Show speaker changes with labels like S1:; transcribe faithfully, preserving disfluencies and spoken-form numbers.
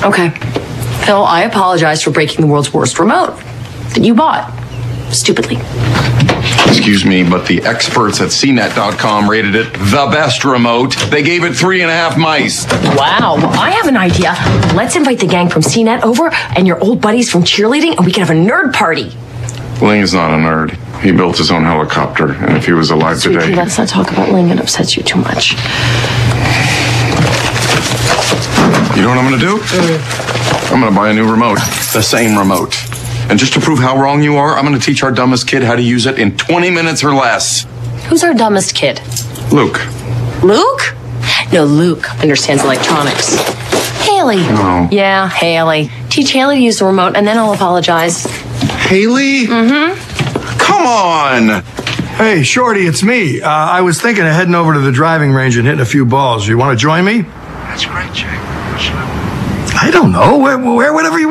S1: Okay. Phil, I apologize for breaking the world's worst remote that you bought. Stupidly.
S2: Excuse me, but the experts at C net dot com rated it the best remote. They gave it three and a half mice.
S1: Wow. Well, I have an idea. Let's invite the gang from C net over and your old buddies from cheerleading, and we can have a nerd party.
S2: Ling is not a nerd. He built his own helicopter, and if he was alive
S1: Sweetie,
S2: today...
S1: let's not talk about Ling. It upsets you too much.
S2: You know what I'm going to do? Mm. I'm going to buy a new remote. The same remote. And just to prove how wrong you are, I'm going to teach our dumbest kid how to use it in twenty minutes or less.
S1: Who's our dumbest kid?
S2: Luke.
S1: Luke? No, Luke understands electronics. Haley.
S2: Oh.
S1: Yeah, Haley. Teach Haley to use the remote, and then I'll apologize.
S2: Haley?
S1: Mm-hmm.
S2: Come on!
S3: Hey, Shorty, it's me. Uh, I was thinking of heading over to the driving range and hitting a few balls. You want to join me?
S4: That's great, Jake.
S3: I don't know. Where, where, whatever you